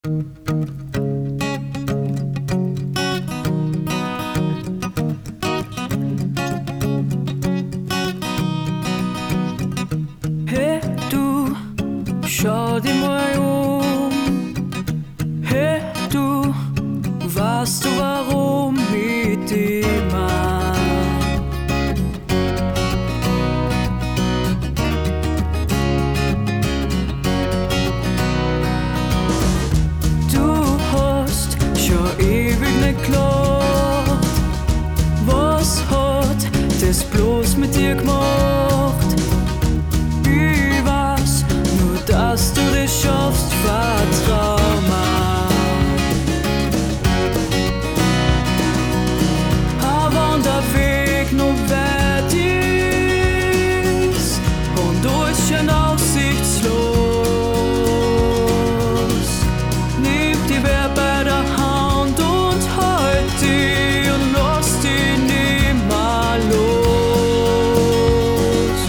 Hey du, schau dir mal um. Hey du, weißt du, warum ich dich mag? Du hast schon ewig nicht geglaubt, was hat das bloß mit dir gemacht? Ich weiß nur, dass du das schaffst, vertrau mir. Aber der Weg noch weit ist und alles schon aussichtslos. Nimm die wer bei der Hand und halt die und lass die nimmer los.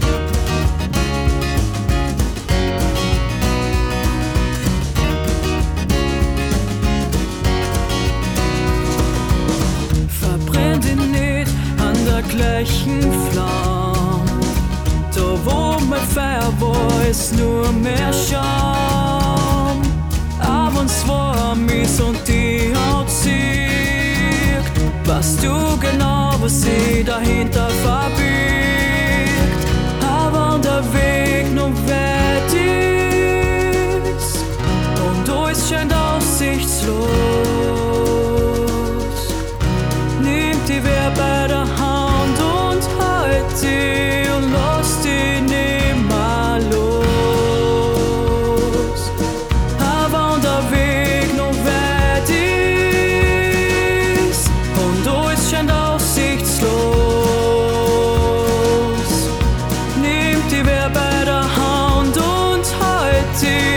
Verbrenn dich nicht an der gleichen Flamme. Da wo mein Feuer war, ist nur mehr Scham. Aber uns war mies und die Haut zieht. Weißt du genau, was sie dahinter verbirgt? Aber der Weg noch weit ist und alles scheint aussichtslos. Nimm die wer bei der Hand und halt die und lass die nimmer los. Aber der Weg noch weit ist und alles scheint aussichtslos. Nimm die wer bei der Hand und halt die